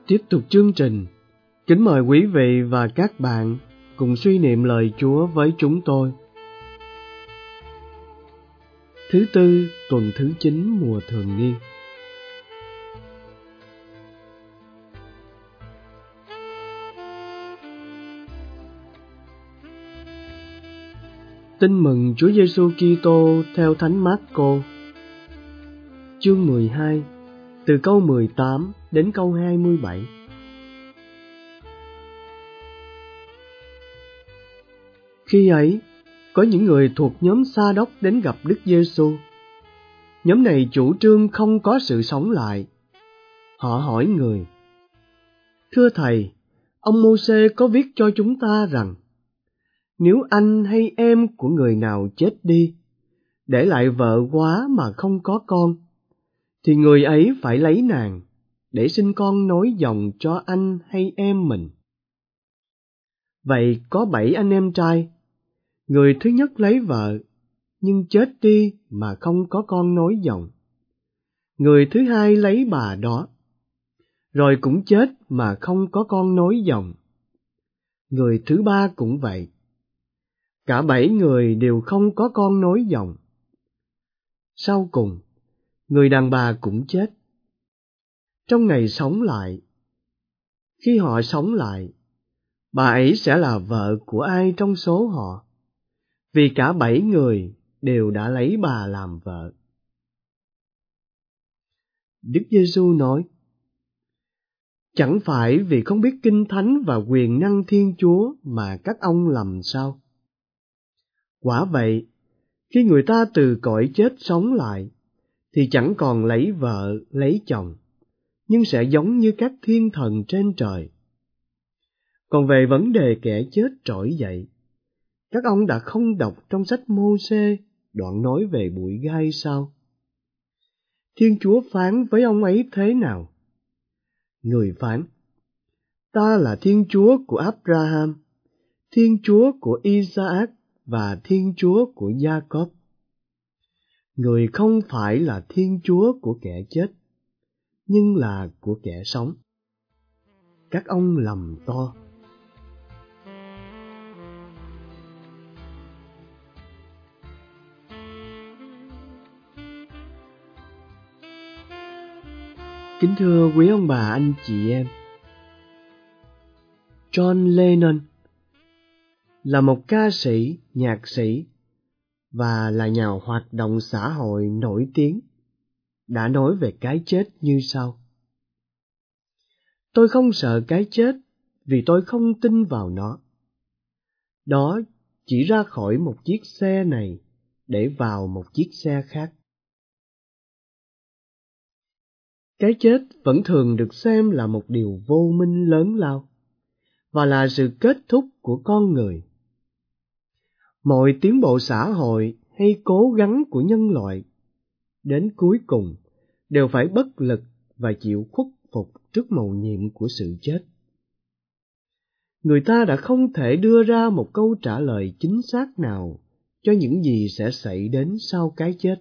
Tiếp tục chương trình, kính mời quý vị và các bạn cùng suy niệm lời Chúa với chúng tôi. Thứ Tư, tuần thứ 9 mùa thường niên. Tin mừng Chúa Giêsu Kitô theo Thánh Mác-cô. Chương 12, từ câu 18 đến câu 27. Khi ấy, có những người thuộc nhóm Sa-đốc đến gặp Đức Giêsu. Nhóm này chủ trương không có sự sống lại. Họ hỏi người: "Thưa Thầy, ông Mô-sê có viết cho chúng ta rằng, nếu anh hay em của người nào chết đi, để lại vợ quá mà không có con, thì người ấy phải lấy nàng, để sinh con nối dòng cho anh hay em mình. Vậy có 7 anh em trai. Người thứ nhất lấy vợ, nhưng chết đi mà không có con nối dòng. Người thứ hai lấy bà đó, rồi cũng chết mà không có con nối dòng. Người thứ ba cũng vậy. Cả 7 người đều không có con nối dòng. Sau cùng, người đàn bà cũng chết. Trong ngày sống lại, khi họ sống lại, bà ấy sẽ là vợ của ai trong số họ? Vì cả 7 người đều đã lấy bà làm vợ." Đức Giêsu nói: "Chẳng phải vì không biết Kinh Thánh và quyền năng Thiên Chúa mà các ông lầm sao? Quả vậy, khi người ta từ cõi chết sống lại, thì chẳng còn lấy vợ, lấy chồng, nhưng sẽ giống như các thiên thần trên trời. Còn về vấn đề kẻ chết trỗi dậy, các ông đã không đọc trong sách Mô-sê đoạn nói về bụi gai sao? Thiên Chúa phán với ông ấy thế nào? Người phán: Ta là Thiên Chúa của Abraham, Thiên Chúa của Isaac và Thiên Chúa của Gia-cốp. Người không phải là Thiên Chúa của kẻ chết, nhưng là của kẻ sống. Các ông lầm to." Kính thưa quý ông bà, anh chị em, John Lennon là một ca sĩ, nhạc sĩ và là nhà hoạt động xã hội nổi tiếng, đã nói về cái chết như sau: "Tôi không sợ cái chết vì tôi không tin vào nó. Đó chỉ ra khỏi một chiếc xe này để vào một chiếc xe khác." Cái chết vẫn thường được xem là một điều vô minh lớn lao và là sự kết thúc của con người. Mọi tiến bộ xã hội hay cố gắng của nhân loại đến cuối cùng đều phải bất lực và chịu khuất phục trước mầu nhiệm của sự chết. Người ta đã không thể đưa ra một câu trả lời chính xác nào cho những gì sẽ xảy đến sau cái chết.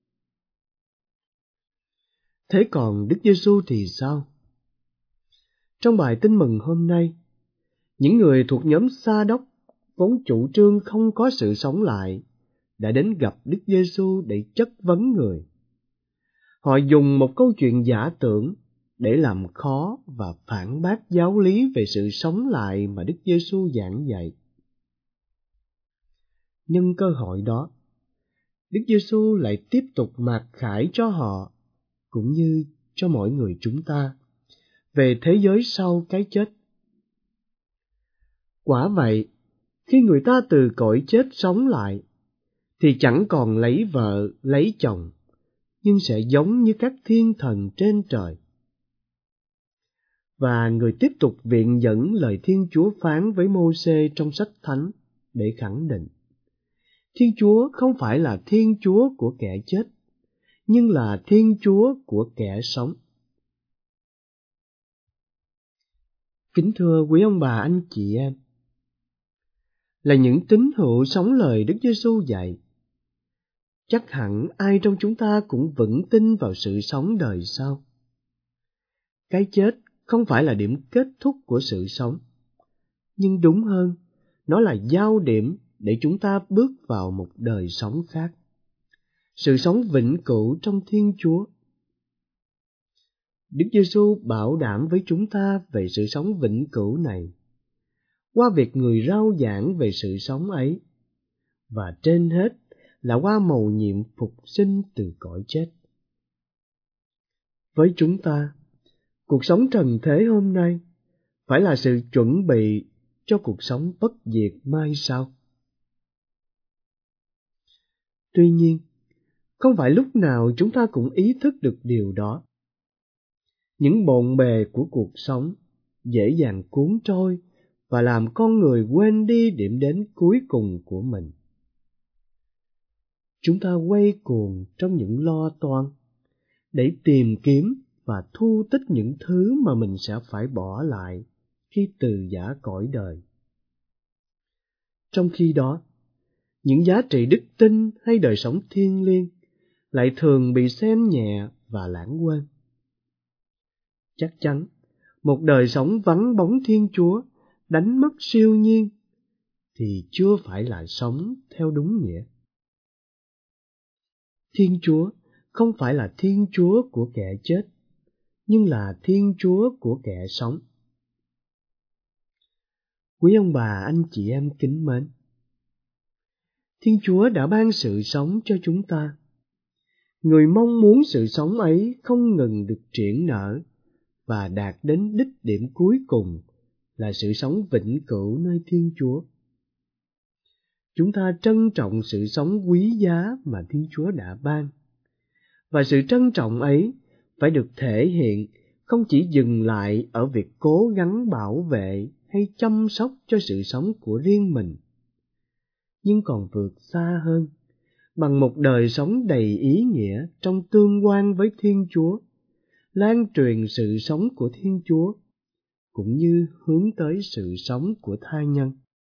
Thế còn Đức Giêsu thì sao? Trong bài tin mừng hôm nay, những người thuộc nhóm Sa-đốc vốn chủ trương không có sự sống lại đã đến gặp Đức Giêsu để chất vấn người. Họ dùng một câu chuyện giả tưởng để làm khó và phản bác giáo lý về sự sống lại mà Đức Giêsu giảng dạy. Nhân cơ hội đó, Đức Giêsu lại tiếp tục mặc khải cho họ, cũng như cho mỗi người chúng ta, về thế giới sau cái chết. Quả vậy, khi người ta từ cõi chết sống lại, thì chẳng còn lấy vợ, lấy chồng, nhưng sẽ giống như các thiên thần trên trời. Và người tiếp tục viện dẫn lời Thiên Chúa phán với Mô-sê trong sách Thánh để khẳng định: Thiên Chúa không phải là Thiên Chúa của kẻ chết, nhưng là Thiên Chúa của kẻ sống. Kính thưa quý ông bà, anh chị em, là những tín hữu sống lời Đức Giêsu dạy, chắc hẳn ai trong chúng ta cũng vững tin vào sự sống đời sau. Cái chết không phải là điểm kết thúc của sự sống, nhưng đúng hơn, nó là giao điểm để chúng ta bước vào một đời sống khác. Sự sống vĩnh cửu trong Thiên Chúa. Đức Giêsu bảo đảm với chúng ta về sự sống vĩnh cửu này qua việc Người rao giảng về sự sống ấy, và trên hết là qua mầu nhiệm phục sinh từ cõi chết. Với chúng ta, cuộc sống trần thế hôm nay phải là sự chuẩn bị cho cuộc sống bất diệt mai sau. Tuy nhiên, không phải lúc nào chúng ta cũng ý thức được điều đó. Những bộn bề của cuộc sống dễ dàng cuốn trôi và làm con người quên đi điểm đến cuối cùng của mình. Chúng ta quay cuồng trong những lo toan để tìm kiếm và thu tích những thứ mà mình sẽ phải bỏ lại khi từ giã cõi đời. Trong khi đó, những giá trị đức tin hay đời sống thiêng liêng lại thường bị xem nhẹ và lãng quên. Chắc chắn, một đời sống vắng bóng Thiên Chúa, đánh mất siêu nhiên, thì chưa phải là sống theo đúng nghĩa. Thiên Chúa không phải là Thiên Chúa của kẻ chết, nhưng là Thiên Chúa của kẻ sống. Quý ông bà, anh chị em kính mến, Thiên Chúa đã ban sự sống cho chúng ta. Người mong muốn sự sống ấy không ngừng được triển nở và đạt đến đích điểm cuối cùng là sự sống vĩnh cửu nơi Thiên Chúa. Chúng ta trân trọng sự sống quý giá mà Thiên Chúa đã ban, và sự trân trọng ấy phải được thể hiện không chỉ dừng lại ở việc cố gắng bảo vệ hay chăm sóc cho sự sống của riêng mình, nhưng còn vượt xa hơn bằng một đời sống đầy ý nghĩa trong tương quan với Thiên Chúa, lan truyền sự sống của Thiên Chúa, cũng như hướng tới sự sống của tha nhân.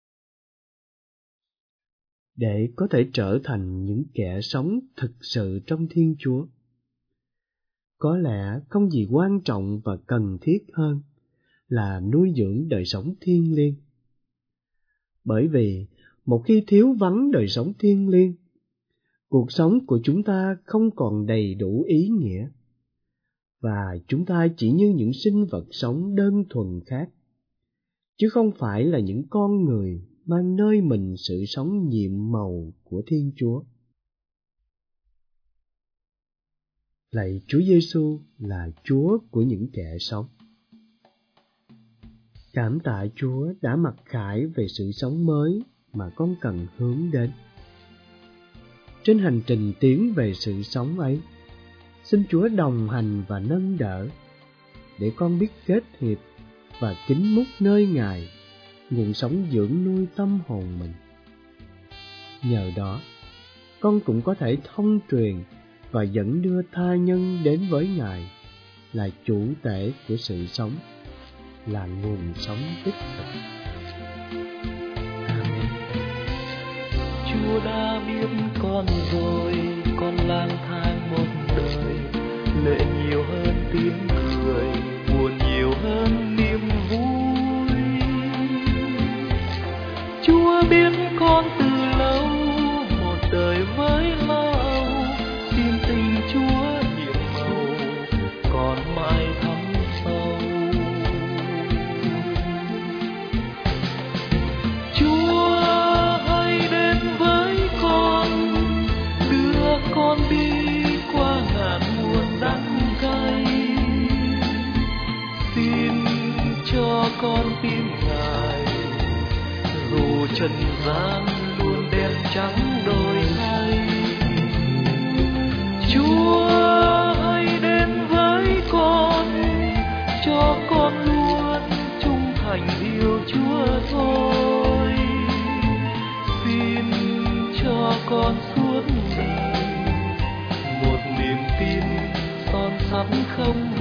Để có thể trở thành những kẻ sống thực sự trong Thiên Chúa, có lẽ không gì quan trọng và cần thiết hơn là nuôi dưỡng đời sống thiêng liêng. Bởi vì một khi thiếu vắng đời sống thiêng liêng, cuộc sống của chúng ta không còn đầy đủ ý nghĩa, và chúng ta chỉ như những sinh vật sống đơn thuần khác, chứ không phải là những con người mang nơi mình sự sống nhiệm màu của Thiên Chúa. Lạy Chúa Giêsu là Chúa của những kẻ sống. Cảm tạ Chúa đã mặc khải về sự sống mới mà con cần hướng đến. Trên hành trình tiến về sự sống ấy, xin Chúa đồng hành và nâng đỡ, để con biết kết hiệp và kính múc nơi Ngài, nguồn sống dưỡng nuôi tâm hồn mình. Nhờ đó, con cũng có thể thông truyền và dẫn đưa tha nhân đến với Ngài, là chủ tể của sự sống, là nguồn sống đích thực. Amen. Chúa đã biết con rồi, con lang thang một đời, lệ nhiều hơn tiếng cười, buồn nhiều hơn niềm vui. Chúa biết con từ lâu, một đời với lo âu, xin tình Chúa nhiệm màu, còn mãi thắm sâu. Chúa hãy đến với con, đưa con đi qua ngàn muôn đắng cay. Xin cho con tin Ngài, dù trần gian luôn đen trắng đổi thay. Chúa hãy đến với con, cho con luôn trung thành yêu Chúa thôi. Xin cho con suốt đời một niềm tin son sắt không